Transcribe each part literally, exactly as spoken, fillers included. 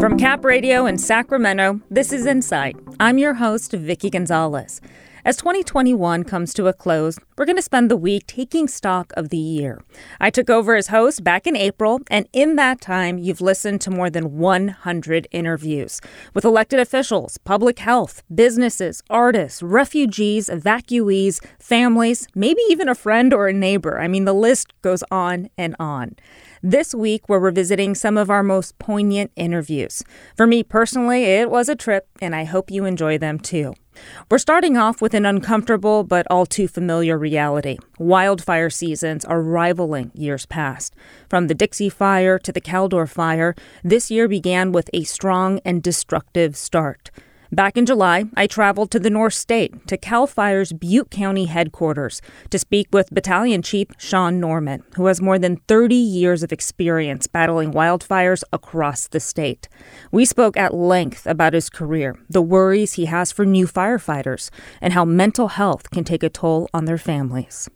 From Cap Radio in Sacramento, this is Insight. I'm your host, Vicky Gonzalez. As twenty twenty-one comes to a close, we're going to spend the week taking stock of the year. I took over as host back in April, and in that time, you've listened to more than one hundred interviews with elected officials, public health, businesses, artists, refugees, evacuees, families, maybe even a friend or a neighbor. I mean, the list goes on and on. This week, we're revisiting some of our most poignant interviews. For me personally, it was a trip, and I hope you enjoy them too. We're starting off with an uncomfortable but all too familiar reality. Wildfire seasons are rivaling years past. From the Dixie Fire to the Caldor Fire, this year began with a strong and destructive start. Back in July, I traveled to the North State, to CAL FIRE's Butte County headquarters, to speak with Battalion Chief Sean Norman, who has more than thirty years of experience battling wildfires across the state. We spoke at length about his career, the worries he has for new firefighters, and how mental health can take a toll on their families.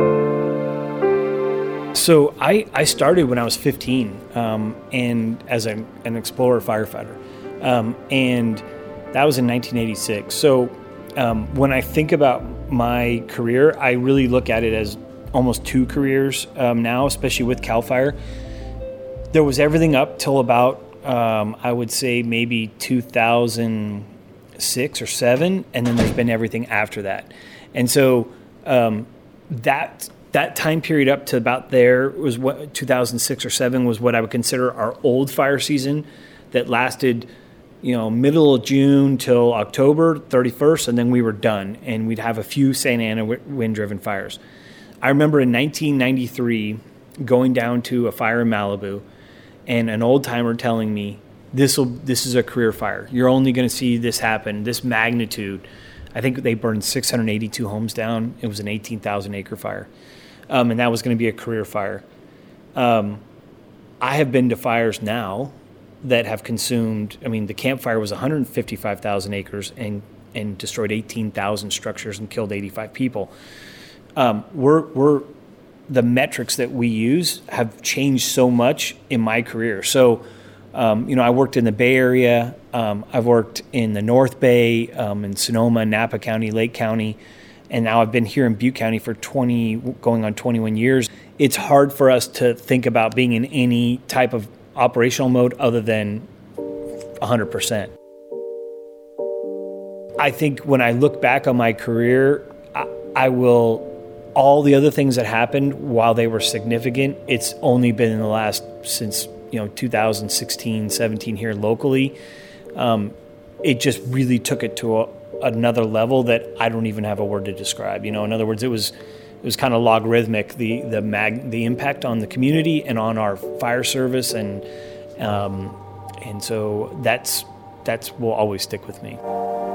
So I, I started when I was fifteen, um, and as a, an Explorer firefighter, um, and that was in nineteen eighty-six. So um, when I think about my career, I really look at it as almost two careers um, now, especially with CAL FIRE. There was everything up till about, um, I would say, maybe two thousand six or seven, and then there's been everything after that. And so um, that that time period up to about there was what two thousand six or seven was what I would consider our old fire season that lasted, you know, middle of June till October thirty-first, and then we were done, and we'd have a few Santa Ana wind-driven fires. I remember in nineteen ninety-three going down to a fire in Malibu, and an old-timer telling me, this will this is a career fire. You're only going to see this happen, this magnitude. I think they burned six hundred eighty-two homes down. It was an eighteen thousand acre fire, um, and that was going to be a career fire. Um, I have been to fires now that have consumed, I mean, the Camp Fire was one hundred fifty-five thousand acres and, and destroyed eighteen thousand structures and killed eighty-five people. Um, we're, we're, the metrics that we use have changed so much in my career. So, um, you know, I worked in the Bay Area. Um, I've worked in the North Bay, um, in Sonoma, Napa County, Lake County, and now I've been here in Butte County for twenty, going on twenty-one years. It's hard for us to think about being in any type of operational mode other than one hundred percent. I think when I look back on my career, I, I will, all the other things that happened while they were significant, it's only been in the last, since, you know, two thousand sixteen, seventeen here locally. Um, it just really took it to a, another level that I don't even have a word to describe. You know, in other words, it was It was kind of logarithmic, the the mag, the impact on the community and on our fire service, and um, and so that's that's will always stick with me.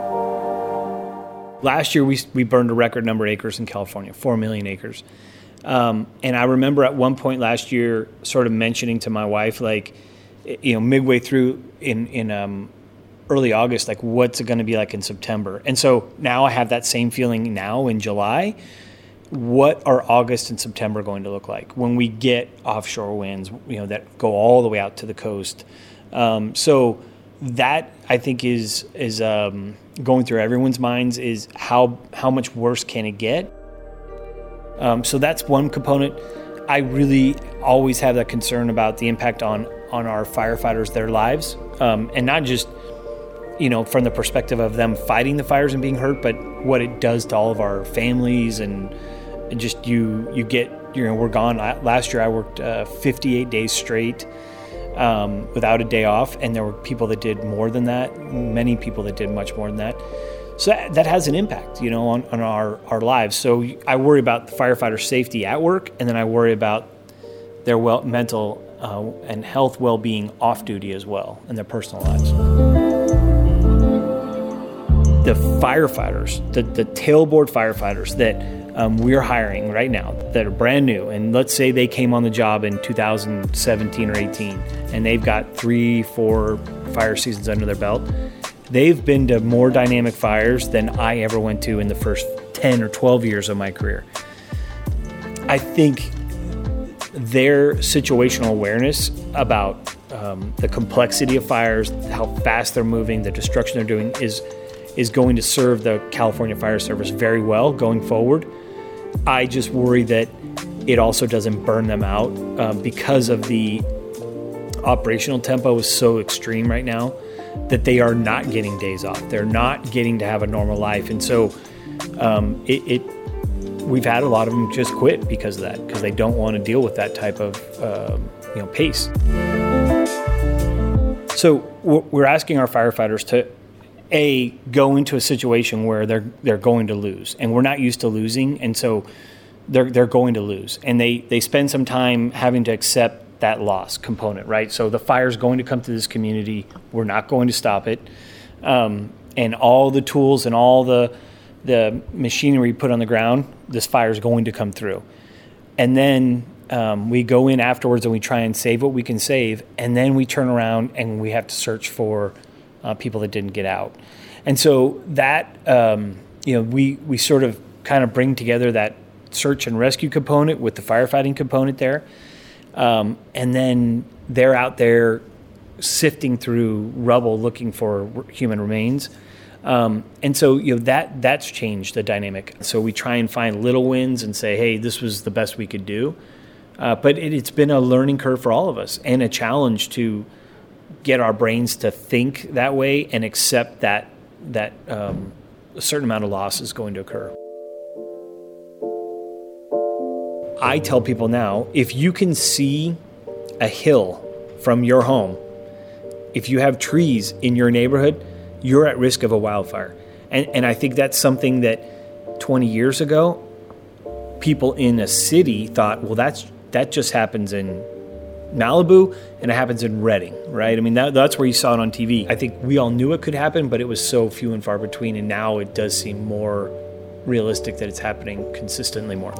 Last year we we burned a record number of acres in California, four million acres, um, and I remember at one point last year, sort of mentioning to my wife, like, you know, midway through in in um, early August, like, what's it going to be like in September? And so now I have that same feeling now in July. What are August and September going to look like when we get offshore winds, you know, that go all the way out to the coast? Um, so that, I think, is is um, going through everyone's minds, is how how much worse can it get? Um, so that's one component. I really always have that concern about the impact on on our firefighters, their lives, um, and not just, you know, from the perspective of them fighting the fires and being hurt, but what it does to all of our families. And And just you, you get, you know, we're gone. Last year I worked uh, fifty-eight days straight um, without a day off, and there were people that did more than that. Many people that did much more than that. So that, that has an impact, you know, on, on our, our lives. So I worry about the firefighter safety at work, and then I worry about their well, mental uh, and health well-being off duty as well, and their personal lives. The firefighters, the, the tailboard firefighters that um, we're hiring right now that are brand new, and let's say they came on the job in two thousand seventeen or eighteen, and they've got three, four fire seasons under their belt. They've been to more dynamic fires than I ever went to in the first ten or twelve years of my career. I think their situational awareness about um, the complexity of fires, how fast they're moving, the destruction they're doing is is going to serve the California Fire Service very well going forward. I just worry that it also doesn't burn them out uh, because of the operational tempo is so extreme right now that they are not getting days off. They're not getting to have a normal life. And so um, it, it we've had a lot of them just quit because of that, because they don't want to deal with that type of um, you know pace. So we're asking our firefighters to A, go into a situation where they're they're going to lose, and we're not used to losing, and so they're they're going to lose, and they they spend some time having to accept that loss component, right? So the fire's going to come to this community. We're not going to stop it, um, and all the tools and all the the machinery put on the ground, this fire is going to come through, and then um, we go in afterwards and we try and save what we can save, and then we turn around and we have to search for Uh, people that didn't get out. And so that, um, you know, we, we sort of kind of bring together that search and rescue component with the firefighting component there. Um, and then they're out there sifting through rubble looking for human remains. Um, and so, you know, that that's changed the dynamic. So we try and find little wins and say, hey, this was the best we could do. Uh, but it, it's been a learning curve for all of us and a challenge to get our brains to think that way and accept that that um, a certain amount of loss is going to occur. I tell people now, if you can see a hill from your home, if you have trees in your neighborhood, you're at risk of a wildfire. And, and I think that's something that twenty years ago, people in a city thought, well, that's that just happens in Malibu, and it happens in Redding, right? I mean, that, that's where you saw it on T V. I think we all knew it could happen, but it was so few and far between, and now it does seem more realistic that it's happening consistently more.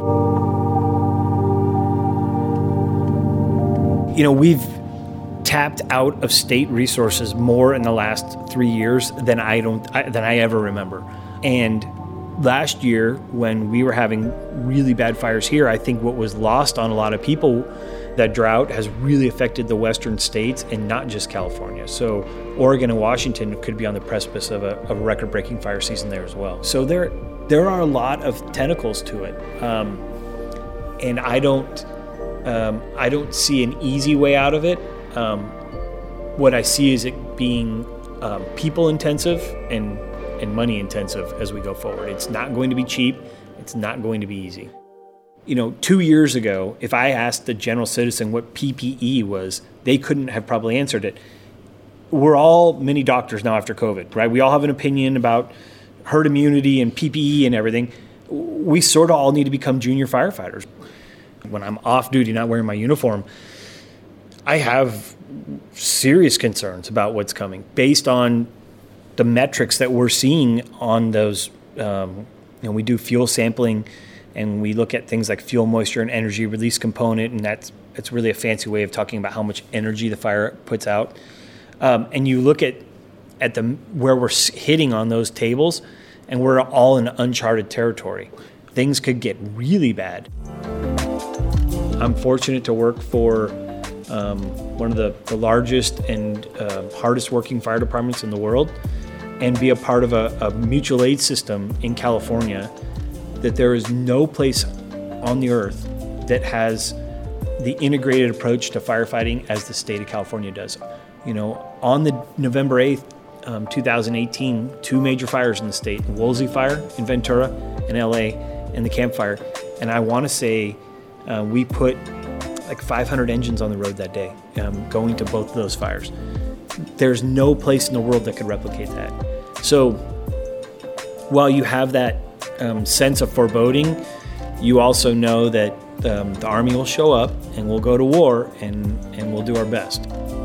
You know, we've tapped out of state resources more in the last three years than I don't I, than I ever remember. And last year, when we were having really bad fires here, I think what was lost on a lot of people, that drought has really affected the western states and not just California. So Oregon and Washington could be on the precipice of a, of a record-breaking fire season there as well. So there there are a lot of tentacles to it, um, and I don't um, I don't see an easy way out of it. Um, what I see is it being um, people intensive and and money intensive as we go forward. It's not going to be cheap. It's not going to be easy. You know, two years ago, if I asked the general citizen what P P E was, they couldn't have probably answered it. We're all mini doctors now after COVID, right? We all have an opinion about herd immunity and P P E and everything. We sort of all need to become junior firefighters. When I'm off duty, not wearing my uniform, I have serious concerns about what's coming based on the metrics that we're seeing on those. Um, you know, we do fuel sampling, and we look at things like fuel moisture and energy release component, and that's it's really a fancy way of talking about how much energy the fire puts out. Um, and you look at at the where we're hitting on those tables, and we're all in uncharted territory. Things could get really bad. I'm fortunate to work for um, one of the, the largest and uh, hardest working fire departments in the world, and be a part of a, a mutual aid system in California that there is no place on the earth that has the integrated approach to firefighting as the state of California does. You know, on the November eighth, um, twenty eighteen, two major fires in the state, the Woolsey Fire in Ventura in L A, and the Camp Fire. And I want to say uh, we put like five hundred engines on the road that day, um, going to both of those fires. There's no place in the world that could replicate that. So while you have that Um, sense of foreboding, you also know that um, the Army will show up and we'll go to war and, and we'll do our best.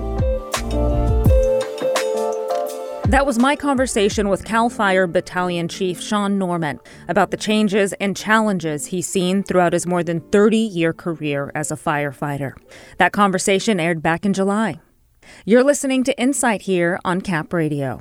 That was my conversation with CAL FIRE Battalion Chief Sean Norman about the changes and challenges he's seen throughout his more than thirty-year career as a firefighter. That conversation aired back in July. You're listening to Insight here on Cap Radio.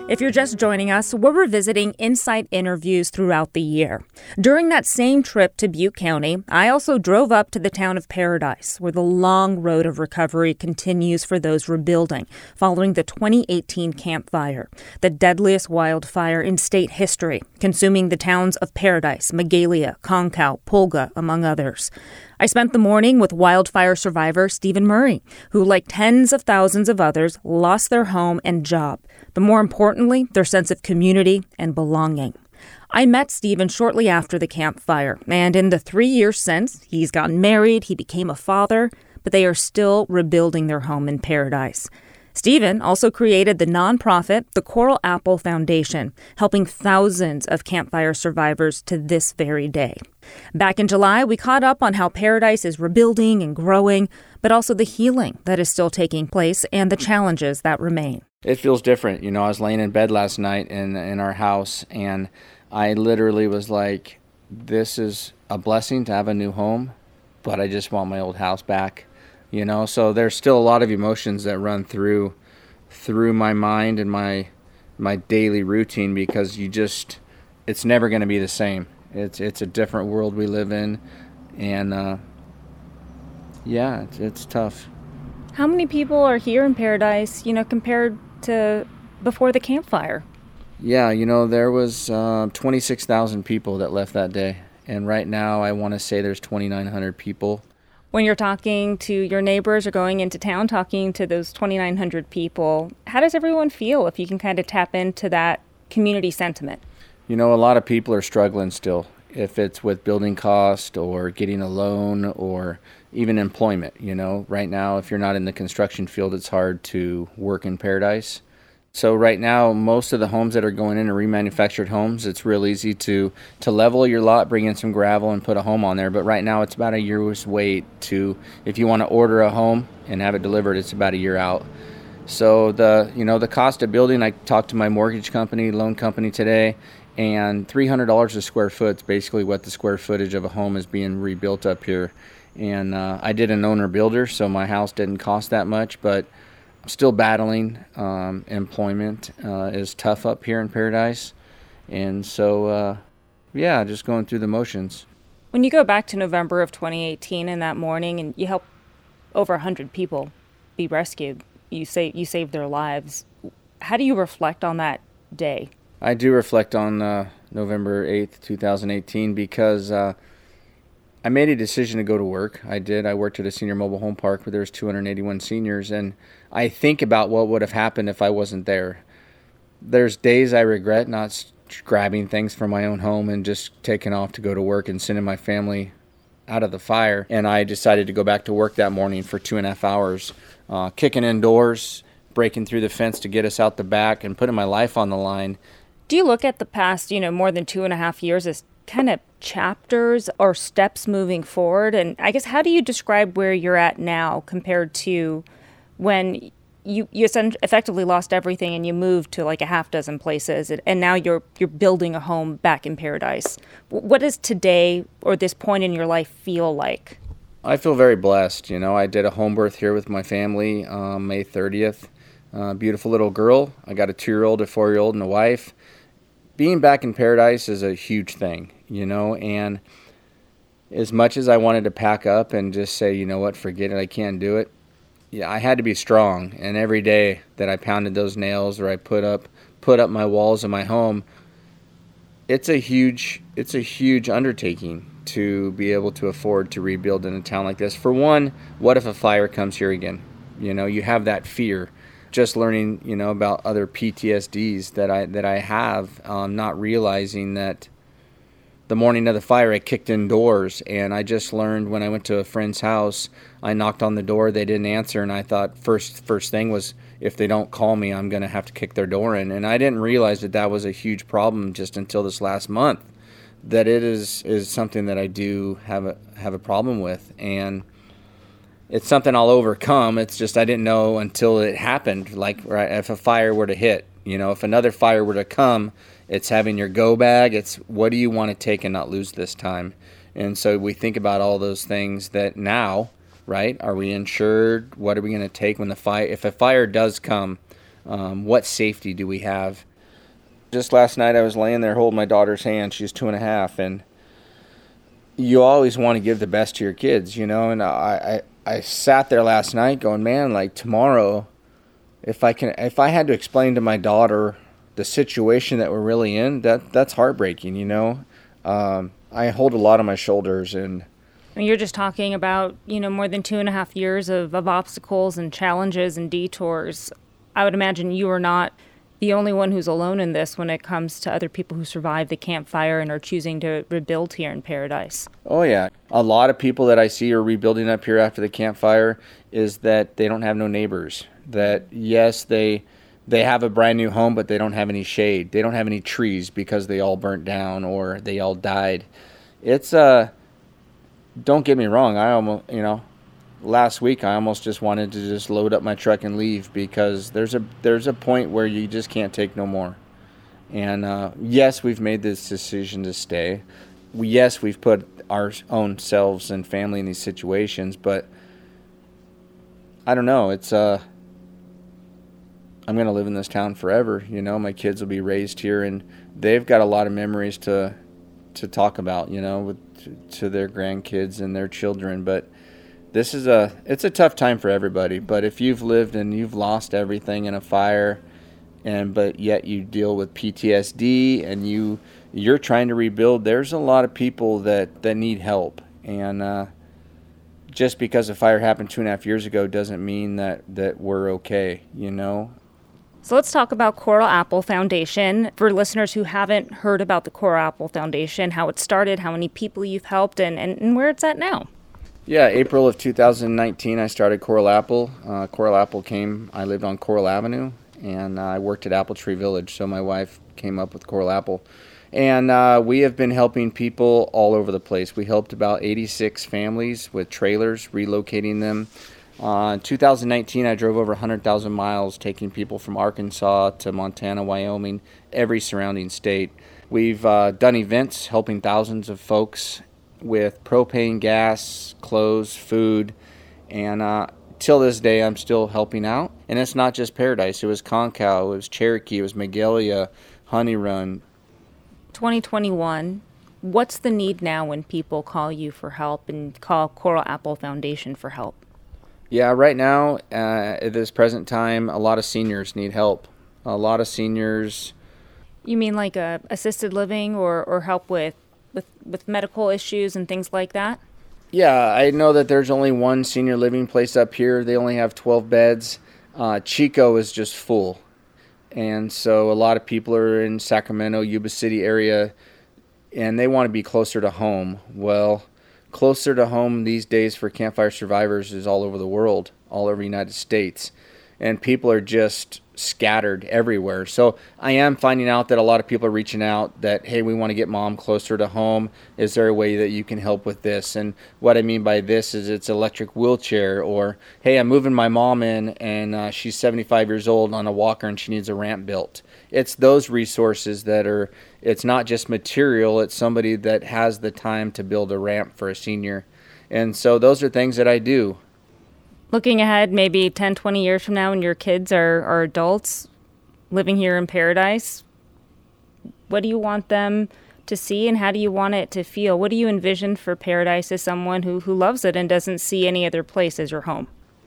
If you're just joining us, we're revisiting Insight interviews throughout the year. During that same trip to Butte County, I also drove up to the town of Paradise, where the long road of recovery continues for those rebuilding following the twenty eighteen Camp Fire, the deadliest wildfire in state history, consuming the towns of Paradise, Magalia, Concow, Pulga, among others. I spent the morning with wildfire survivor Stephen Murray, who, like tens of thousands of others, lost their home and job, but more importantly, their sense of community and belonging. I met Stephen shortly after the Camp Fire, and in the three years since, he's gotten married, he became a father, but they are still rebuilding their home in Paradise. Stephen also created the nonprofit, the Coral Apple Foundation, helping thousands of Camp Fire survivors to this very day. Back in July, we caught up on how Paradise is rebuilding and growing, but also the healing that is still taking place and the challenges that remain. It feels different. You know, I was laying in bed last night in in our house, and I literally was like, this is a blessing to have a new home, but I just want my old house back. You know, so there's still a lot of emotions that run through through my mind and my my daily routine, because you just, it's never going to be the same. It's it's a different world we live in, and uh, yeah, it's, it's tough. How many people are here in Paradise, you know, compared to before the Camp Fire? Yeah, you know, there was uh, twenty-six thousand people that left that day, and right now I want to say there's twenty-nine hundred people. When you're talking to your neighbors or going into town, talking to those twenty-nine hundred people, how does everyone feel if you can kind of tap into that community sentiment? You know, a lot of people are struggling still, if it's with building cost or getting a loan or even employment. You know, right now, if you're not in the construction field, it's hard to work in Paradise. So right now, most of the homes that are going in are remanufactured homes. It's real easy to, to level your lot, bring in some gravel, and put a home on there. But right now, it's about a year's wait to, if you want to order a home and have it delivered, it's about a year out. So the you know the cost of building, I talked to my mortgage company, loan company today, and three hundred dollars a square foot is basically what the square footage of a home is being rebuilt up here. And uh, I did an owner builder, so my house didn't cost that much, but still battling. Um, employment uh, is tough up here in Paradise. And so, uh, yeah, just going through the motions. When you go back to November of twenty eighteen in that morning and you help over one hundred people be rescued, you say you saved their lives, how do you reflect on that day? I do reflect on uh, November eighth, twenty eighteen, because uh, I made a decision to go to work. I did. I worked at a senior mobile home park where there was two hundred eighty-one seniors, and I think about what would have happened if I wasn't there. There's days I regret not grabbing things from my own home and just taking off to go to work and sending my family out of the fire. And I decided to go back to work that morning for two and a half hours, uh, kicking in doors, breaking through the fence to get us out the back, and putting my life on the line. Do you look at the past, you know, more than two and a half years as kind of chapters or steps moving forward? And I guess, how do you describe where you're at now compared to when you you effectively lost everything and you moved to like a half dozen places, and, and now you're you're building a home back in Paradise? What does today or this point in your life feel like? I feel very blessed. You know, I did a home birth here with my family um, May thirtieth. Uh, beautiful little girl. I got a two-year-old, a four-year-old, and a wife. Being back in Paradise is a huge thing, you know, and as much as I wanted to pack up and just say, you know what, forget it, I can't do it, yeah, I had to be strong. And every day that I pounded those nails or I put up put up my walls in my home, it's a huge it's a huge undertaking to be able to afford to rebuild in a town like this. For one, what if a fire comes here again? You know, you have that fear. Just learning, you know, about other P T S Ds that I that I have, um, not realizing that the morning of the fire I kicked in doors, and I just learned when I went to a friend's house, I knocked on the door, they didn't answer, and I thought first first thing was, if they don't call me, I'm going to have to kick their door in. And I didn't realize that that was a huge problem just until this last month, that it is is something that I do have a have a problem with. And it's something I'll overcome. It's just I didn't know until it happened. Like, right, if a fire were to hit, you know, if another fire were to come, it's having your go bag. It's what do you want to take and not lose this time? And so we think about all those things that now, right? Are we insured? What are we going to take when the fire, if a fire does come, um, what safety do we have? Just last night I was laying there holding my daughter's hand. She's two and a half, and you always want to give the best to your kids, you know. And I, I, I sat there last night going, man, like tomorrow, if I can, if I had to explain to my daughter the situation that we're really in, that that's heartbreaking, you know. Um, I hold a lot on my shoulders, and you're just talking about, you know, more than two and a half years of, of obstacles and challenges and detours. I would imagine you are not the only one who's alone in this when it comes to other people who survived the Camp Fire and are choosing to rebuild here in Paradise. Oh, yeah. A lot of people that I see are rebuilding up here after the Camp Fire is that they don't have no neighbors. That, yes, they they have a brand new home, but they don't have any shade. They don't have any trees because they all burnt down or they all died. It's, uh, don't get me wrong, I almost, you know, last week I almost just wanted to just load up my truck and leave because there's a there's a point where you just can't take no more. And uh, yes, we've made this decision to stay. We, yes, we've put our own selves and family in these situations, but I don't know. It's uh, I'm gonna live in this town forever. You know, my kids will be raised here, and they've got a lot of memories to to talk about. You know, with to, to their grandkids and their children, but. This is a, it's a tough time for everybody, but if you've lived and you've lost everything in a fire, and but yet you deal with P T S D and you, you're trying to rebuild, there's a lot of people that, that need help. And uh, just because a fire happened two and a half years ago doesn't mean that, that we're okay, you know? So let's talk about Coral Apple Foundation. For listeners who haven't heard about the Coral Apple Foundation, how it started, how many people you've helped, and, and, and where it's at now. Yeah, April of two thousand nineteen, I started Coral Apple. Uh, Coral Apple came, I lived on Coral Avenue, and uh, I worked at Apple Tree Village, so my wife came up with Coral Apple. And uh, we have been helping people all over the place. We helped about eighty-six families with trailers, relocating them. Uh, in two thousand nineteen, I drove over one hundred thousand miles, taking people from Arkansas to Montana, Wyoming, every surrounding state. We've uh, done events helping thousands of folks with propane, gas, clothes, food, and uh, till this day I'm still helping out. And it's not just Paradise. It was Concow, it was Cherokee, it was Magalia, Honey Run. twenty twenty-one, what's the need now when people call you for help and call Coral Apple Foundation for help? Yeah, right now, uh, at this present time, a lot of seniors need help. A lot of seniors... You mean like uh, assisted living or, or help with With, with medical issues and things like that? Yeah, I know that there's only one senior living place up here. They only have twelve beds. Uh, Chico is just full. And so a lot of people are in Sacramento, Yuba City area, and they want to be closer to home. Well, closer to home these days for campfire survivors is all over the world, all over the United States. And people are just scattered everywhere. So I am finding out that a lot of people are reaching out that, hey, we want to get mom closer to home. Is there a way that you can help with this? And what I mean by this is it's electric wheelchair, or, hey, I'm moving my mom in and uh, she's seventy-five years old on a walker and she needs a ramp built. It's those resources that are, it's not just material, it's somebody that has the time to build a ramp for a senior. And so those are things that I do. Looking ahead, maybe ten, twenty years from now when your kids are, are adults living here in Paradise, what do you want them to see and how do you want it to feel? What do you envision for Paradise as someone who, who loves it and doesn't see any other place as your home?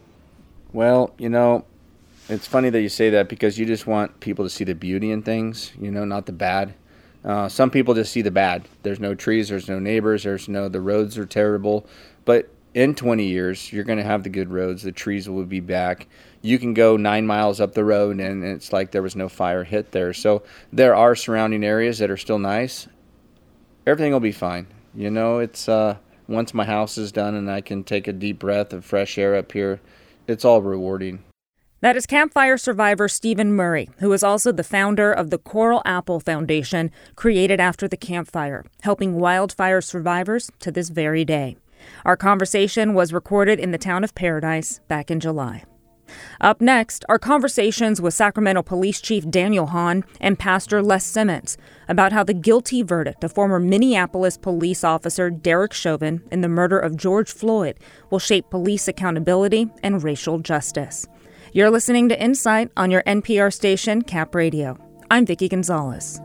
Well, you know, it's funny that you say that because you just want people to see the beauty in things, you know, not the bad. Uh, some people just see the bad. There's no trees, there's no neighbors, there's no, the roads are terrible. But in twenty years, you're going to have the good roads. The trees will be back. You can go nine miles up the road, and it's like there was no fire hit there. So there are surrounding areas that are still nice. Everything will be fine. You know, it's uh, once my house is done and I can take a deep breath of fresh air up here, it's all rewarding. That is campfire survivor Stephen Murray, who is also the founder of the Coral Apple Foundation, created after the Camp Fire, helping wildfire survivors to this very day. Our conversation was recorded in the town of Paradise back in July. Up next, our conversations with Sacramento Police Chief Daniel Hahn and Pastor Les Simmons about how the guilty verdict of former Minneapolis police officer Derek Chauvin in the murder of George Floyd will shape police accountability and racial justice. You're listening to Insight on your N P R station, Cap Radio. I'm Vicki Gonzalez.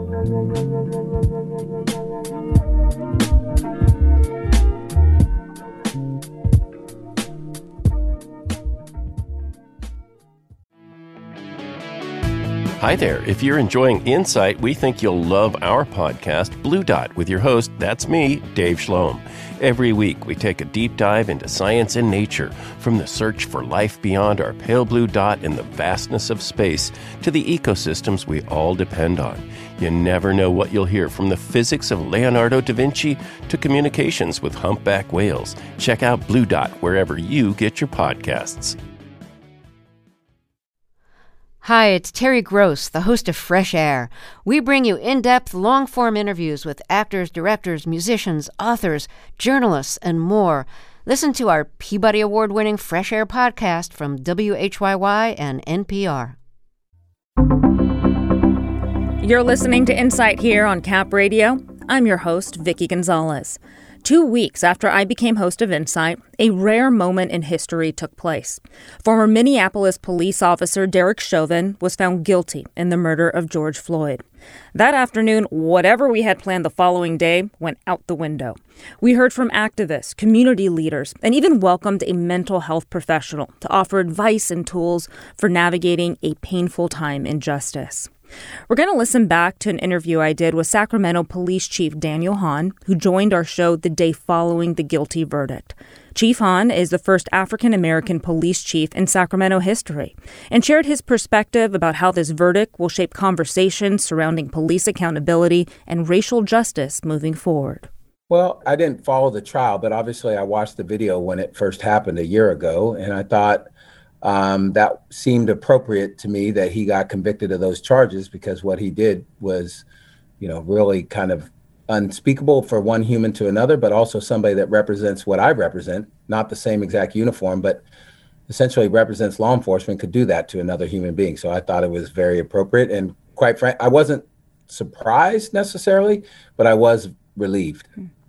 Hi there. If you're enjoying Insight, we think you'll love our podcast, Blue Dot, with your host, that's me, Dave Schloem. Every week, we take a deep dive into science and nature, from the search for life beyond our pale blue dot in the vastness of space to the ecosystems we all depend on. You never know what you'll hear, from the physics of Leonardo da Vinci to communications with humpback whales. Check out Blue Dot wherever you get your podcasts. Hi, it's Terry Gross, the host of Fresh Air. We bring you in-depth, long-form interviews with actors, directors, musicians, authors, journalists, and more. Listen to our Peabody Award-winning Fresh Air podcast from W H Y Y and N P R. You're listening to Insight here on Cap Radio. I'm your host, Vicki Gonzalez. Two weeks after I became host of Insight, a rare moment in history took place. Former Minneapolis police officer Derek Chauvin was found guilty in the murder of George Floyd. That afternoon, whatever we had planned the following day went out the window. We heard from activists, community leaders, and even welcomed a mental health professional to offer advice and tools for navigating a painful time in justice. We're going to listen back to an interview I did with Sacramento Police Chief Daniel Hahn, who joined our show the day following the guilty verdict. Chief Hahn is the first African-American police chief in Sacramento history and shared his perspective about how this verdict will shape conversations surrounding police accountability and racial justice moving forward. Well, I didn't follow the trial, but obviously I watched the video when it first happened a year ago, and I thought Um, that seemed appropriate to me, that he got convicted of those charges, because what he did was, you know, really kind of unspeakable for one human to another, but also somebody that represents what I represent, not the same exact uniform, but essentially represents law enforcement, could do that to another human being. So I thought it was very appropriate. And quite frankly, I wasn't surprised necessarily, but I was relieved.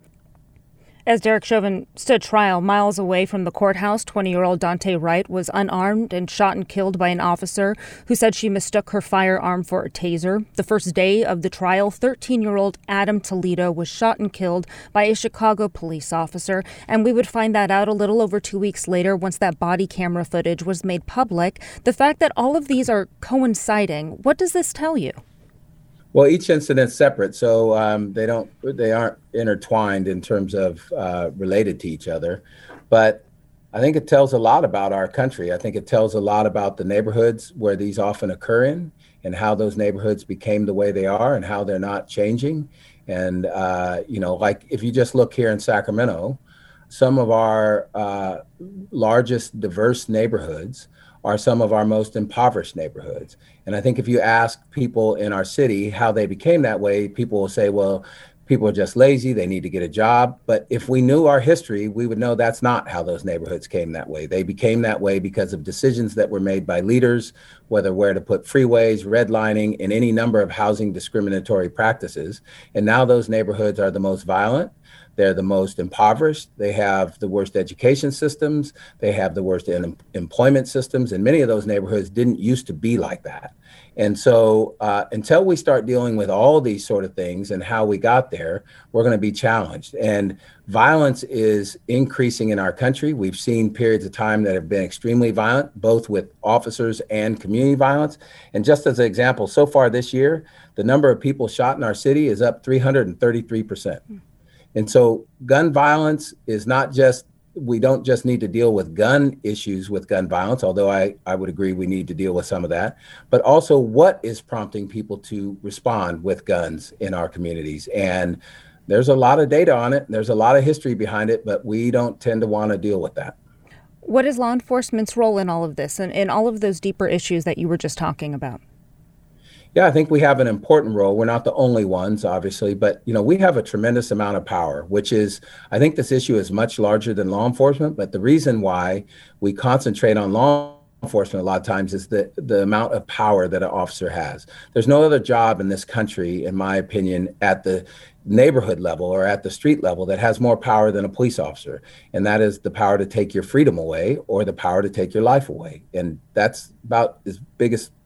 As Derek Chauvin stood trial miles away from the courthouse, twenty-year-old Dante Wright was unarmed and shot and killed by an officer who said she mistook her firearm for a taser. The first day of the trial, thirteen-year-old Adam Toledo was shot and killed by a Chicago police officer, and we would find that out a little over two weeks later once that body camera footage was made public. The fact that all of these are coinciding, what does this tell you? Well, each incident's separate, so um, they don't, they aren't intertwined in terms of uh, related to each other. But I think it tells a lot about our country. I think it tells a lot about the neighborhoods where these often occur in, and how those neighborhoods became the way they are, and how they're not changing. And uh, you know, like if you just look here in Sacramento, some of our uh, largest diverse neighborhoods are some of our most impoverished neighborhoods. And I think if you ask people in our city how they became that way, people will say, well, people are just lazy, they need to get a job. But if we knew our history, we would know that's not how those neighborhoods came that way. They became that way because of decisions that were made by leaders, whether where to put freeways, redlining, and any number of housing discriminatory practices. And now those neighborhoods are the most violent. They're the most impoverished. They have the worst education systems. They have the worst in- employment systems. And many of those neighborhoods didn't used to be like that. And so uh, until we start dealing with all these sort of things and how we got there, we're going to be challenged. And violence is increasing in our country. We've seen periods of time that have been extremely violent, both with officers and community violence. And just as an example, so far this year, the number of people shot in our city is up three hundred thirty-three percent. And so gun violence is not just, we don't just need to deal with gun issues with gun violence, although I, I would agree we need to deal with some of that, but also what is prompting people to respond with guns in our communities. And there's a lot of data on it. There's a lot of history behind it, but we don't tend to want to deal with that. What is law enforcement's role in all of this and in all of those deeper issues that you were just talking about? Yeah, I think we have an important role. We're not the only ones, obviously, but you know, we have a tremendous amount of power, which is, I think this issue is much larger than law enforcement, but the reason why we concentrate on law enforcement a lot of times is the, the amount of power that an officer has. There's no other job in this country, in my opinion, at the neighborhood level or at the street level that has more power than a police officer. And that is the power to take your freedom away or the power to take your life away. And that's about as big as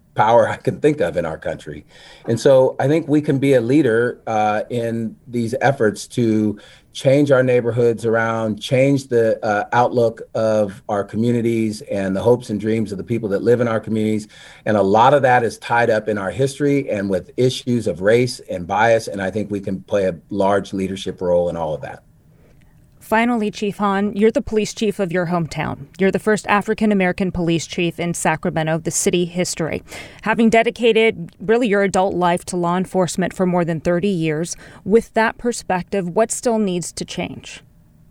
power I can think of in our country. And so I think we can be a leader uh, in these efforts to change our neighborhoods around, change the uh, outlook of our communities and the hopes and dreams of the people that live in our communities. And a lot of that is tied up in our history and with issues of race and bias. And I think we can play a large leadership role in all of that. Finally, Chief Hahn, you're the police chief of your hometown. You're the first African-American police chief in Sacramento, the city history. Having dedicated really your adult life to law enforcement for more than thirty years, with that perspective, what still needs to change?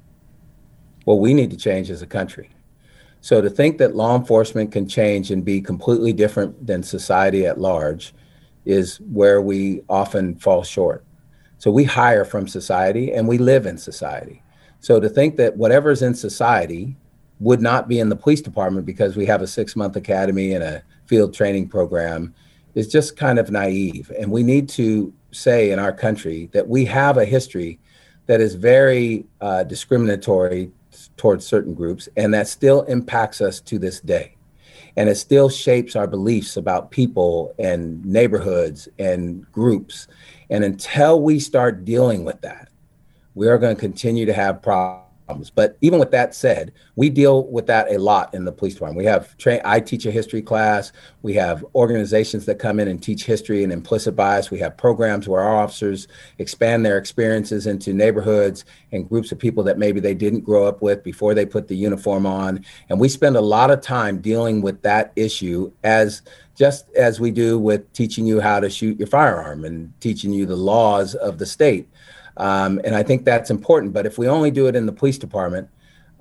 Well, we need to change as a country. So to think that law enforcement can change and be completely different than society at large is where we often fall short. So we hire from society and we live in society. So to think that whatever's in society would not be in the police department because we have a six-month academy and a field training program is just kind of naive. And we need to say in our country that we have a history that is very uh, discriminatory towards certain groups, and that still impacts us to this day. And it still shapes our beliefs about people and neighborhoods and groups. And until we start dealing with that, we are going to continue to have problems. But even with that said, we deal with that a lot in the police department. We have, tra- I teach a history class. We have organizations that come in and teach history and implicit bias. We have programs where our officers expand their experiences into neighborhoods and groups of people that maybe they didn't grow up with before they put the uniform on. And we spend a lot of time dealing with that issue as just as we do with teaching you how to shoot your firearm and teaching you the laws of the state. Um, and I think that's important. But if we only do it in the police department,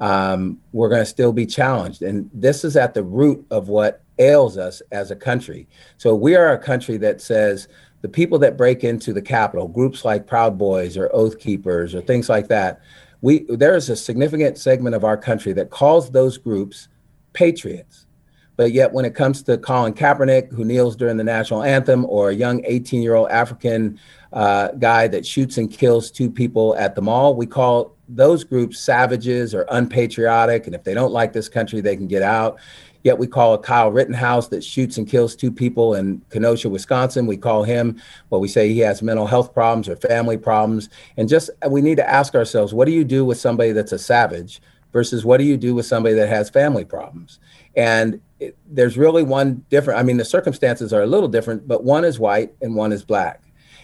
um, we're going to still be challenged. And this is at the root of what ails us as a country. So we are a country that says the people that break into the Capitol, groups like Proud Boys or Oath Keepers or things like that, we there is a significant segment of our country that calls those groups patriots. But yet when it comes to Colin Kaepernick, who kneels during the national anthem, or a young eighteen-year-old African uh, guy that shoots and kills two people at the mall, we call those groups savages or unpatriotic. And if they don't like this country, they can get out. Yet we call a Kyle Rittenhouse that shoots and kills two people in Kenosha, Wisconsin. We call him, well, we say he has mental health problems or family problems. And just we need to ask ourselves, what do you do with somebody that's a savage versus what do you do with somebody that has family problems? And it, there's really one different, I mean, the circumstances are a little different, but one is white and one is black.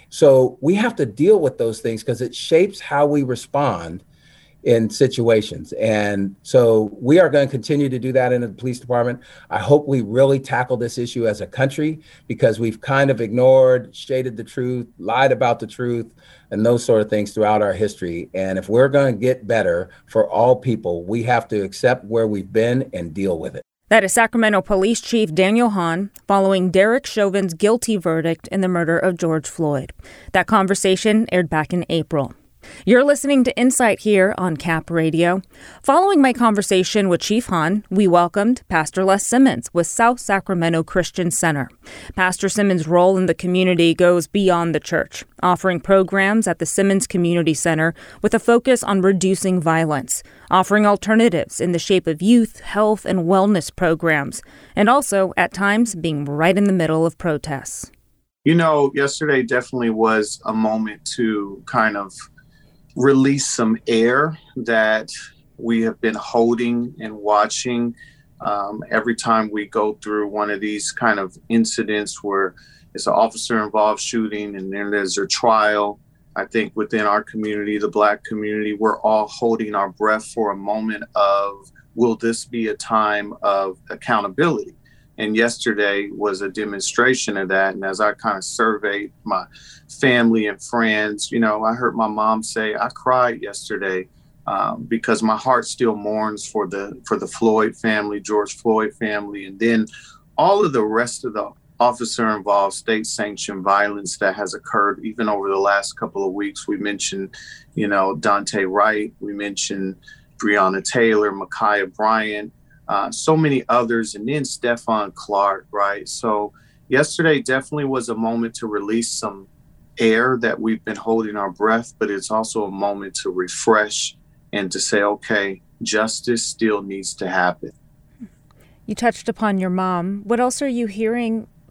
So we have to deal with those things because it shapes how we respond in situations. And so we are going to continue to do that in the police department. I hope we really tackle this issue as a country because we've kind of ignored, shaded the truth, lied about the truth, and those sort of things throughout our history. And if we're going to get better for all people, we have to accept where we've been and deal with it. That is Sacramento Police Chief Daniel Hahn following Derek Chauvin's guilty verdict in the murder of George Floyd. That conversation aired back in April. You're listening to Insight here on Cap Radio. Following my conversation with Chief Hahn, we welcomed Pastor Les Simmons with South Sacramento Christian Center. Pastor Simmons' role in the community goes beyond the church, offering programs at the Simmons Community Center with a focus on reducing violence, offering alternatives in the shape of youth, health, and wellness programs, and also, at times, being right in the middle of protests. You know, yesterday definitely was a moment to kind of release some air that we have been holding and watching um, every time we go through one of these kind of incidents where it's an officer involved shooting and then there's a trial. I think within our community, the Black community, we're all holding our breath for a moment of, will this be a time of accountability? And yesterday was a demonstration of that. And as I kind of surveyed my family and friends, you know, I heard my mom say, I cried yesterday um, because my heart still mourns for the for the Floyd family, George Floyd family, and then all of the rest of the officer-involved state-sanctioned violence that has occurred even over the last couple of weeks. We mentioned, you know, Daunte Wright. We mentioned Breonna Taylor, Ma'Khia Bryant. Uh, so many others, and then Stephon Clark, right? So yesterday definitely was a moment to release some air that we've been holding our breath, but it's also a moment to refresh and to say, okay, justice still needs to happen. You touched upon your mom. What else are you hearing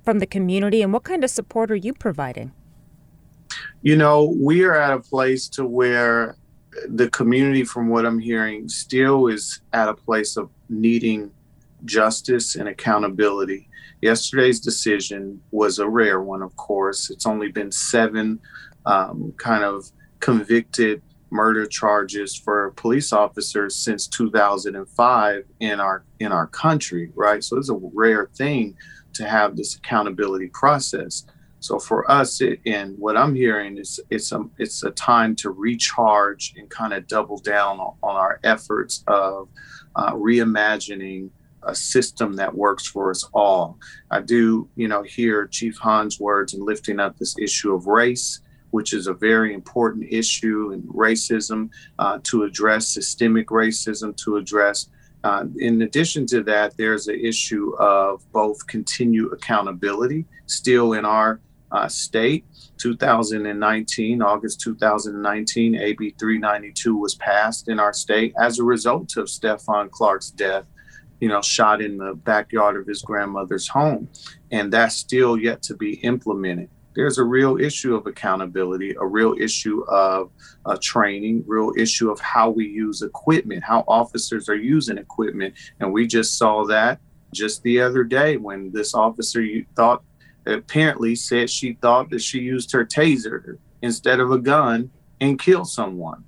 from the community, and what kind of support are you providing? You know, we are at a place to where the community, from what I'm hearing, still is at a place of needing justice and accountability. Yesterday's decision was a rare one, of course. It's only been seven um, kind of convicted murder charges for police officers since two thousand five in our in our country, right? So it's a rare thing to have this accountability process. So for us, it, and what I'm hearing is it's a it's a time to recharge and kind of double down on, on our efforts of uh, reimagining a system that works for us all. I do, you know, hear Chief Hahn's words in lifting up this issue of race, which is a very important issue, and racism, uh, to address systemic racism, to address. Uh, in addition to that, there's an issue of both continued accountability still in our uh, state. two thousand nineteen, August two thousand nineteen, A B three ninety-two was passed in our state as a result of Stephon Clark's death, you know, shot in the backyard of his grandmother's home. And that's still yet to be implemented. There's a real issue of accountability, a real issue of uh, training, real issue of how we use equipment, how officers are using equipment. And we just saw that just the other day when this officer you thought, apparently said she thought that she used her taser instead of a gun and killed someone.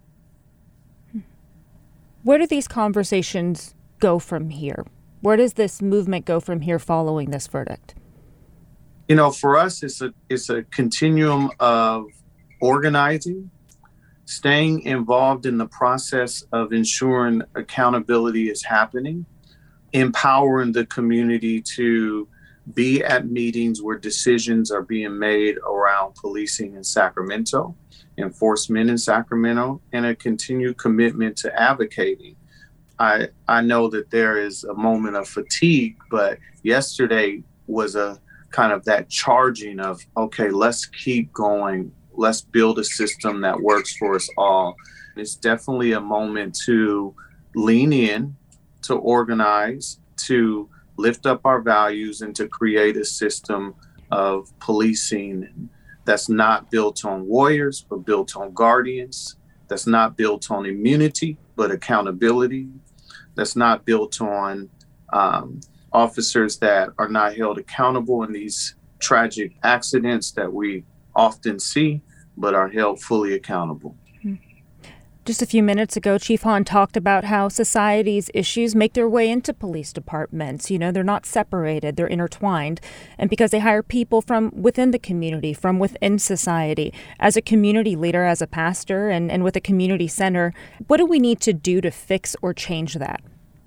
Where do these conversations go from here? Where does this movement go from here following this verdict? You know, for us, it's a it's a continuum of organizing, staying involved in the process of ensuring accountability is happening, empowering the community to be at meetings where decisions are being made around policing in Sacramento, enforcement in Sacramento, and a continued commitment to advocating. I I know that there is a moment of fatigue, but yesterday was a kind of that charging of, okay, let's keep going. Let's build a system that works for us all. It's definitely a moment to lean in, to organize, to lift up our values, and to create a system of policing that's not built on warriors, but built on guardians, that's not built on immunity, but accountability, that's not built on um, officers that are not held accountable in these tragic accidents that we often see, but are held fully accountable. Just a few minutes ago, Chief Hahn talked about how society's issues make their way into police departments. You know, they're not separated, they're intertwined. And because they hire people from within the community, from within society. As a community leader, as a pastor, and, and with a community center, what do we need to do to fix or change that?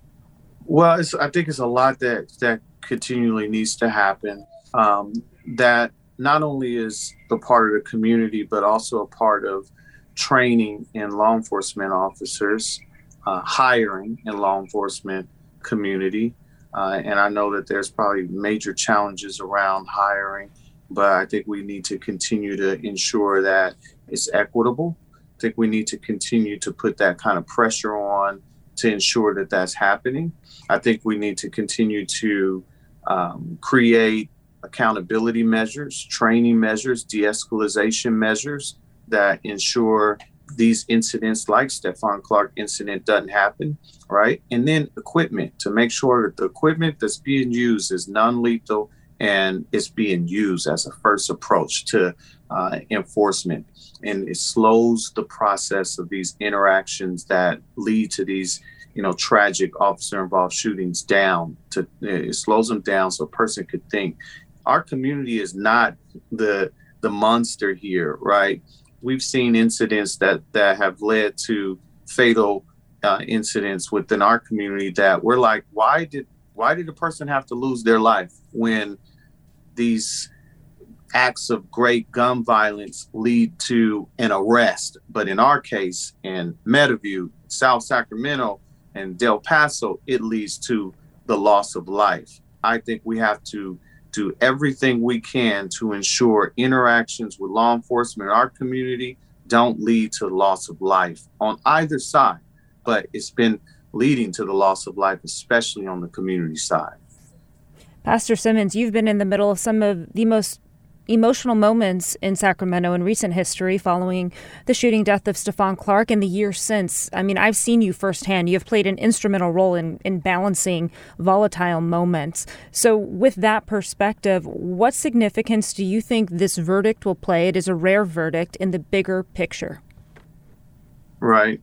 Well, it's, I think it's a lot that, that continually needs to happen. Um, that not only is the part of the community, but also a part of training in law enforcement officers, uh, hiring in law enforcement community. Uh, and I know that there's probably major challenges around hiring, but I think we need to continue to ensure that it's equitable. I think we need to continue to put that kind of pressure on to ensure that that's happening. I think we need to continue to um, create accountability measures, training measures, de-escalation measures that ensure these incidents like Stephon Clark incident doesn't happen, right? And then equipment, to make sure that the equipment that's being used is non-lethal and it's being used as a first approach to uh, enforcement. And it slows the process of these interactions that lead to these, you know, tragic officer-involved shootings down. To it slows them down so a person could think. Our community is not the the monster here, right? We've seen incidents that, that have led to fatal uh, incidents within our community that we're like, why did why did a person have to lose their life when these acts of great gun violence lead to an arrest? But in our case, in Meadowview, South Sacramento, and Del Paso, it leads to the loss of life. I think we have to do everything we can to ensure interactions with law enforcement in our community don't lead to loss of life on either side, but it's been leading to the loss of life, especially on the community side. Pastor Simmons, you've been in the middle of some of the most emotional moments in Sacramento in recent history following the shooting death of Stephon Clark and the years since. I mean, I've seen you firsthand. You've played an instrumental role in, in balancing volatile moments. So with that perspective, what significance do you think this verdict will play? It is a rare verdict in the bigger picture. Right.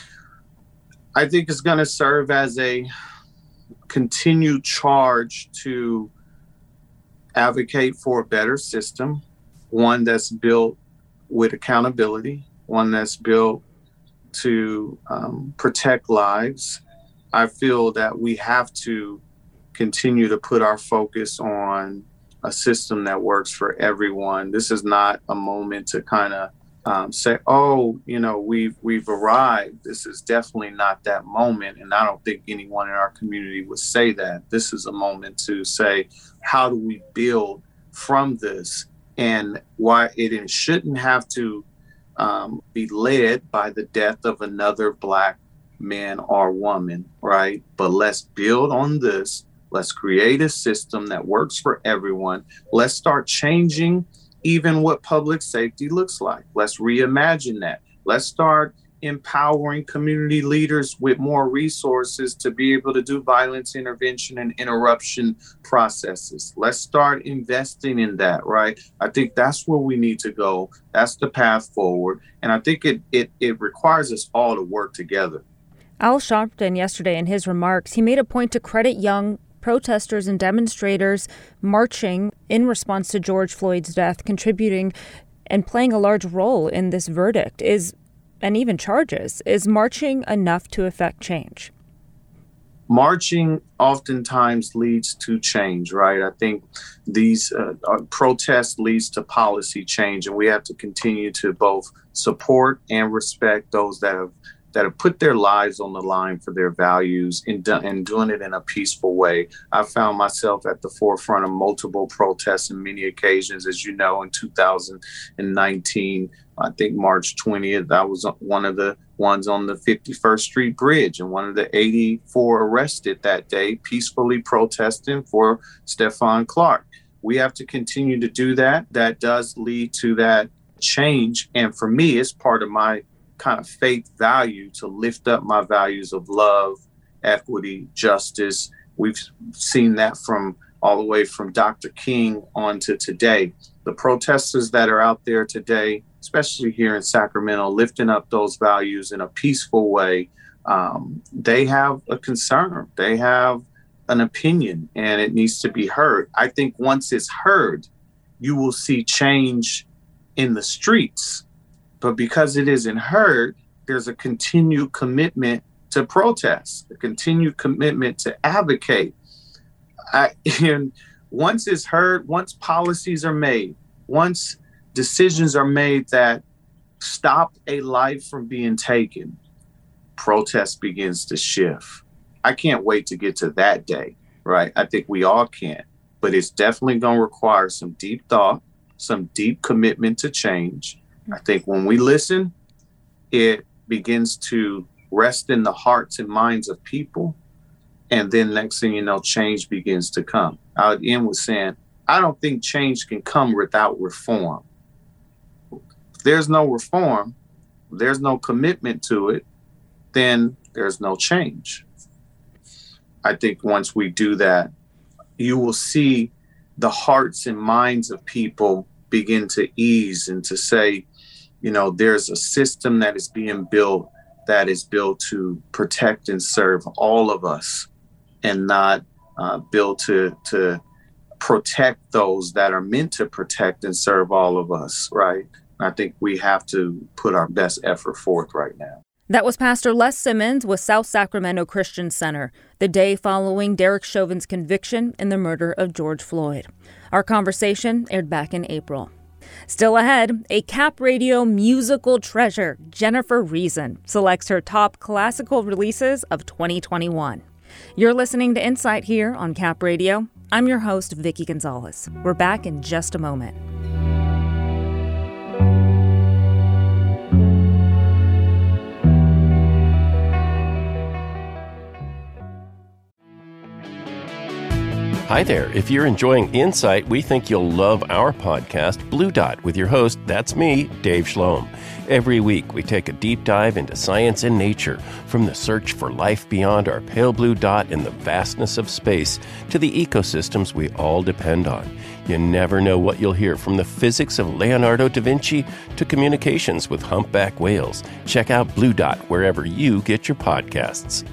I think it's going to serve as a continued charge to advocate for a better system, one that's built with accountability, one that's built to um, protect lives. I feel that we have to continue to put our focus on a system that works for everyone. This is not a moment to kind of um, say, oh, you know, we've we've arrived. This is definitely not that moment. And I don't think anyone in our community would say that. This is a moment to say, how do we build from this, and why it, it shouldn't have to um, be led by the death of another Black man or woman, right? But let's build on this. Let's create a system that works for everyone. Let's start changing even what public safety looks like. Let's reimagine that. Let's start empowering community leaders with more resources to be able to do violence intervention and interruption processes. Let's start investing in that, right? I think that's where we need to go. That's the path forward. And I think it it, it requires us all to work together. Al Sharpton yesterday in his remarks, he made a point to credit young protesters and demonstrators marching in response to George Floyd's death, contributing and playing a large role in this verdict. Is and even charges. Is marching enough to affect change? Marching oftentimes leads to change, right? I think these uh, protests leads to policy change, and we have to continue to both support and respect those that have that have put their lives on the line for their values and, do, and doing it in a peaceful way. I found myself at the forefront of multiple protests on many occasions. As you know, in two thousand nineteen, I think March twentieth, I was one of the ones on the fifty-first Street Bridge, and one of the eighty-four arrested that day, peacefully protesting for Stephon Clark. We have to continue to do that. That does lead to that change. And for me, it's part of my kind of faith value to lift up my values of love, equity, justice. We've seen that from all the way from Doctor King on to today. The protesters that are out there today, especially here in Sacramento, lifting up those values in a peaceful way, um, they have a concern. They have an opinion, and it needs to be heard. I think once it's heard, you will see change in the streets. But because it isn't heard, there's a continued commitment to protest, a continued commitment to advocate. I, and once it's heard, once policies are made, once decisions are made that stop a life from being taken, protest begins to shift. I can't wait to get to that day, right? I think we all can, but it's definitely going to require some deep thought, some deep commitment to change. I think when we listen, it begins to rest in the hearts and minds of people. And then next thing you know, change begins to come. I would end with saying, I don't think change can come without reform. If there's no reform, if there's no commitment to it, then there's no change. I think once we do that, you will see the hearts and minds of people begin to ease and to say, you know, there's a system that is being built that is built to protect and serve all of us, and not uh, built to to protect those that are meant to protect and serve all of us, right? I think we have to put our best effort forth right now. That was Pastor Les Simmons with South Sacramento Christian Center, the day following Derek Chauvin's conviction in the murder of George Floyd. Our conversation aired back in April. Still ahead, a Cap Radio musical treasure, Jennifer Reason, selects her top classical releases of twenty twenty-one. You're listening to Insight here on Cap Radio. I'm your host, Vicky Gonzalez. We're back in just a moment. Hi there. If you're enjoying Insight, we think you'll love our podcast, Blue Dot, with your host, that's me, Dave Schloem. Every week, we take a deep dive into science and nature, from the search for life beyond our pale blue dot in the vastness of space to the ecosystems we all depend on. You never know what you'll hear, from the physics of Leonardo da Vinci to communications with humpback whales. Check out Blue Dot wherever you get your podcasts.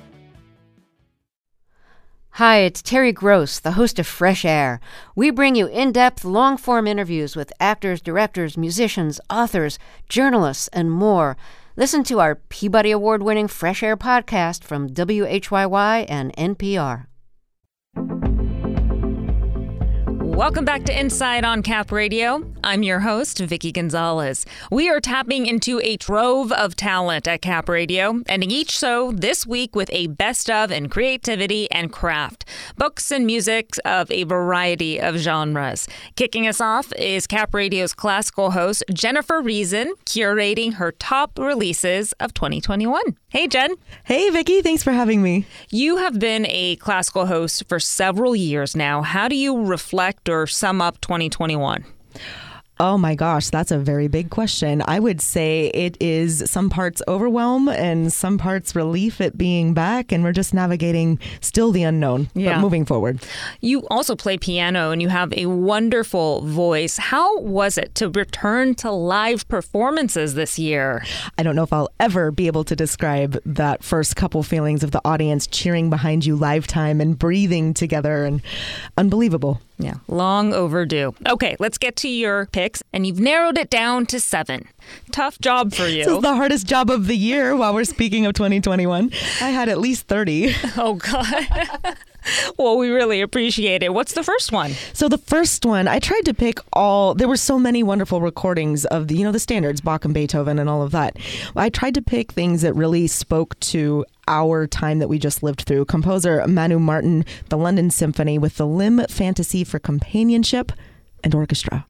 Hi, it's Terry Gross, the host of Fresh Air. We bring you in-depth, long-form interviews with actors, directors, musicians, authors, journalists, and more. Listen to our Peabody Award-winning Fresh Air podcast from W H Y Y and N P R. Welcome back to Inside on Cap Radio. I'm your host, Vicky Gonzalez. We are tapping into a trove of talent at Cap Radio, ending each show this week with a best of in creativity and craft, books and music of a variety of genres. Kicking us off is Cap Radio's classical host, Jennifer Reason, curating her top releases of twenty twenty-one. Hey, Jen. Hey, Vicky. Thanks for having me. You have been a classical host for several years now. How do you reflect or sum up twenty twenty-one? Oh my gosh, that's a very big question. I would say it is some parts overwhelm and some parts relief at being back, and we're just navigating still the unknown, yeah. but moving forward. You also play piano and you have a wonderful voice. How was it to return to live performances this year? I don't know if I'll ever be able to describe that first couple feelings of the audience cheering behind you live time and breathing together, and unbelievable. Yeah, long overdue. Okay, let's get to your picks, and you've narrowed it down to seven. Tough job for you. This is the hardest job of the year while we're speaking of twenty twenty-one. I had at least thirty. Oh, God. Well, we really appreciate it. What's the first one? So the first one, I tried to pick all, there were so many wonderful recordings of the, you know, the standards, Bach and Beethoven and all of that. I tried to pick things that really spoke to our time that we just lived through. Composer Manu Martin, the London Symphony with the Limb Fantasy for Companionship and Orchestra.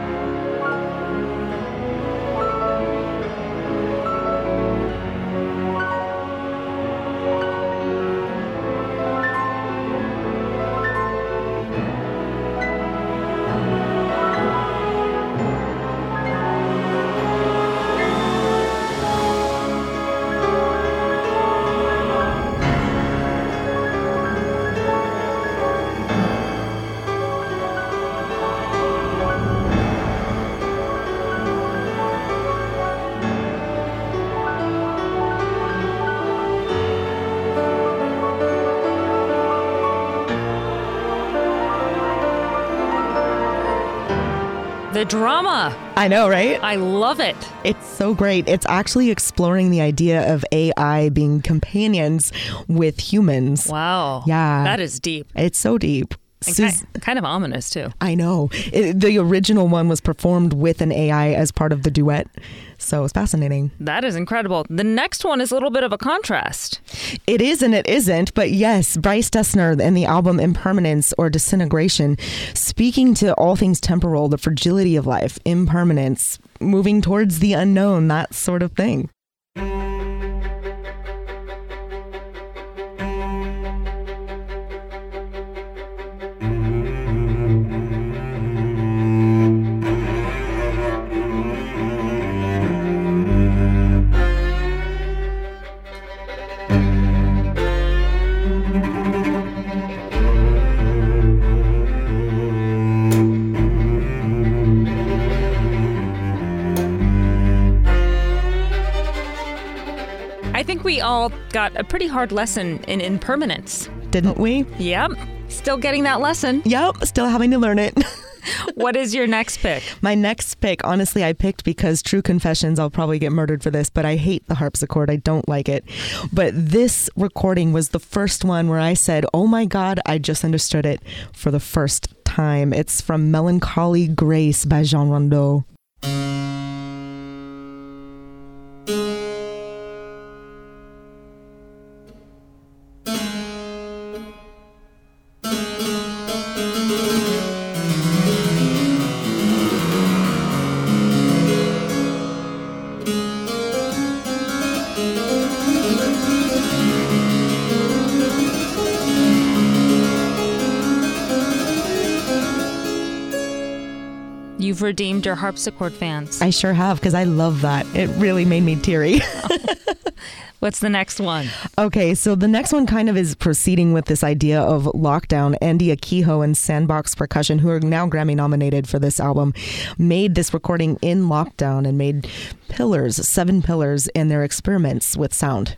The drama. I know, right? I love it. It's so great. It's actually exploring the idea of A I being companions with humans. Wow. Yeah. That is deep. It's so deep. And Sus- kind, kind of ominous, too. I know. It, the original one was performed with an A I as part of the duet. So it's fascinating. That is incredible. The next one is a little bit of a contrast. It is and it isn't. But yes, Bryce Dessner and the album Impermanence or Disintegration, speaking to all things temporal, the fragility of life, impermanence, moving towards the unknown, that sort of thing. I think we all got a pretty hard lesson in impermanence. Didn't we? Yep. Still getting that lesson. Yep. Still having to learn it. What is your next pick? My next pick, honestly, I picked because True Confessions, I'll probably get murdered for this, but I hate the harpsichord. I don't like it. But this recording was the first one where I said, oh my God, I just understood it for the first time. It's from Melancholy Grace by Jean Rondeau. redeemed your harpsichord fans. I sure have, because I love that. It really made me teary. What's the next one? Okay, so the next one kind of is proceeding with this idea of lockdown. Andy Akiho and Sandbox Percussion, who are now Grammy nominated for this album, made this recording in lockdown and made pillars, seven pillars in their experiments with sound.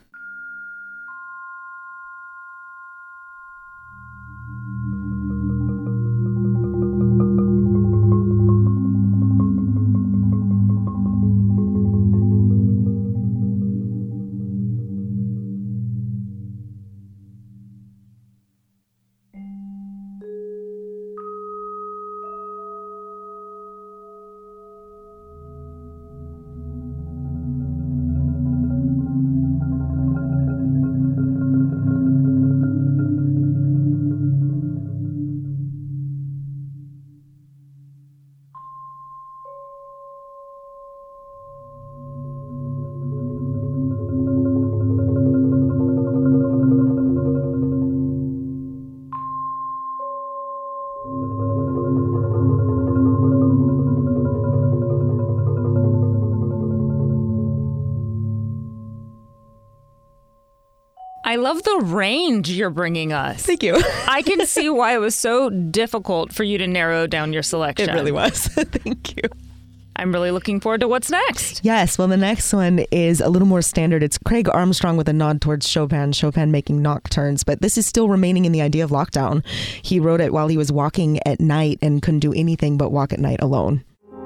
I love the range you're bringing us. Thank you. I can see why it was so difficult for you to narrow down your selection. It really was. Thank you. I'm really looking forward to what's next. Yes, well, the next one is a little more standard. It's Craig Armstrong with a nod towards Chopin, Chopin making nocturnes, but this is still remaining in the idea of lockdown. He wrote it while he was walking at night and couldn't do anything but walk at night alone.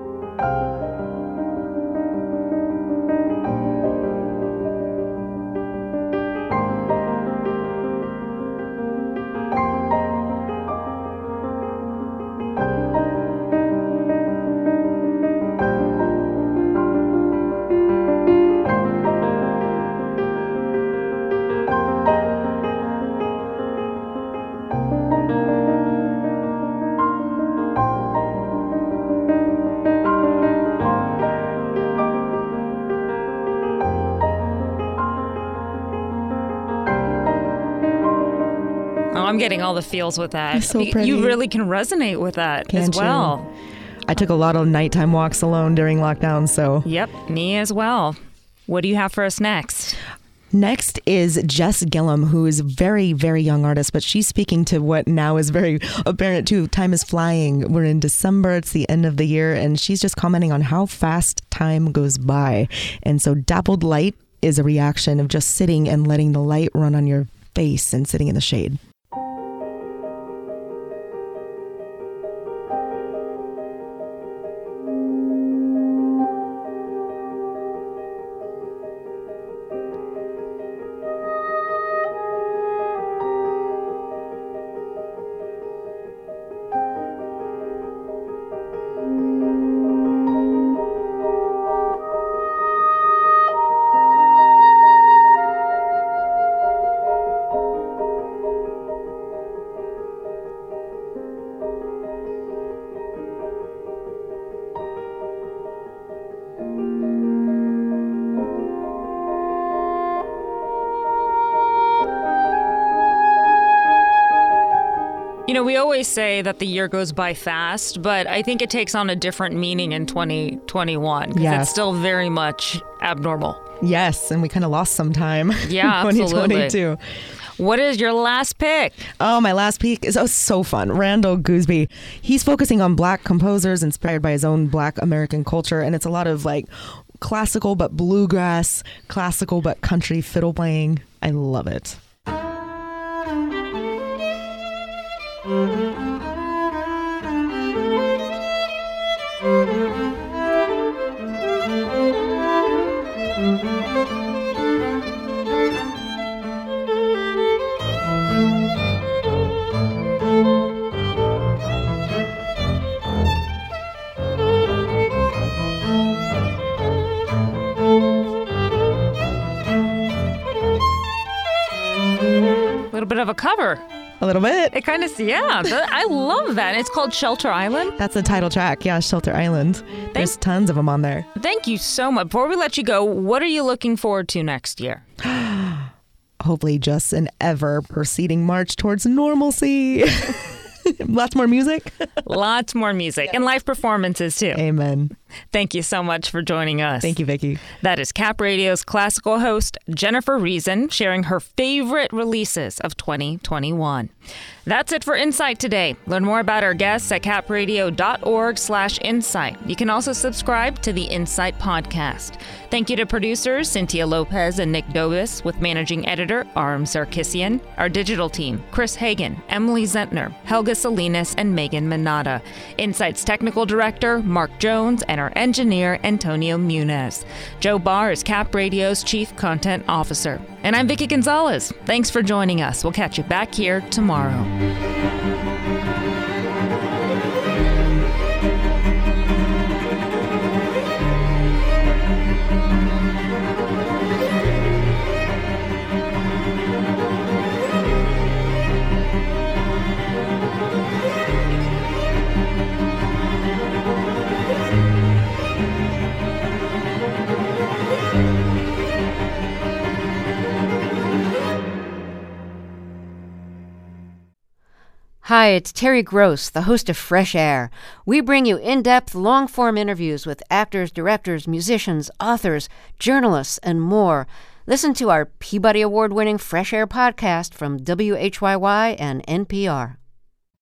I'm getting all the feels with that. It's so pretty. You really can resonate with that Can't as well. You? I took a lot of nighttime walks alone during lockdown, so. Yep, me as well. What do you have for us next? Next is Jess Gillum, who is a very, very young artist, but she's speaking to what now is very apparent too. Time is flying. We're in December. It's the end of the year, and she's just commenting on how fast time goes by. And so dappled light is a reaction of just sitting and letting the light run on your face and sitting in the shade. You know, we always say that the year goes by fast, but I think it takes on a different meaning in twenty twenty-one because Yeah. it's still very much abnormal. Yes, and we kind of lost some time. Yeah, in absolutely. twenty twenty-two. What is your last pick? Oh, my last pick is oh, so fun. Randall Gooseby. He's focusing on Black composers inspired by his own Black American culture, and it's a lot of like classical but bluegrass, classical but country fiddle playing. I love it. A little bit of a cover. A little bit. It kind of, yeah, th- I love that. It's called Shelter Island. That's the title track. Yeah, Shelter Island. There's tons of them on there. Thank you so much. Before we let you go, what are you looking forward to next year? Hopefully just an ever proceeding march towards normalcy. Lots more music. Lots more music and live performances too. Amen. Thank you so much for joining us. Thank you, Vicki. That is Cap Radio's classical host, Jennifer Reason, sharing her favorite releases of twenty twenty-one. That's it for Insight today. Learn more about our guests at capradio.org slash insight. You can also subscribe to the Insight podcast. Thank you to producers Cynthia Lopez and Nick Dobis, with managing editor Aram Sarkissian, our digital team, Chris Hagan, Emily Zentner, Helga Salinas, and Megan Manata, Insight's technical director, Mark Jones, and our engineer, Antonio Munez. Joe Barr is Cap Radio's chief content officer. And I'm Vicki Gonzalez. Thanks for joining us. We'll catch you back here tomorrow. Hi, it's Terry Gross, the host of Fresh Air. We bring you in-depth, long-form interviews with actors, directors, musicians, authors, journalists, and more. Listen to our Peabody Award-winning Fresh Air podcast from W H Y Y and N P R.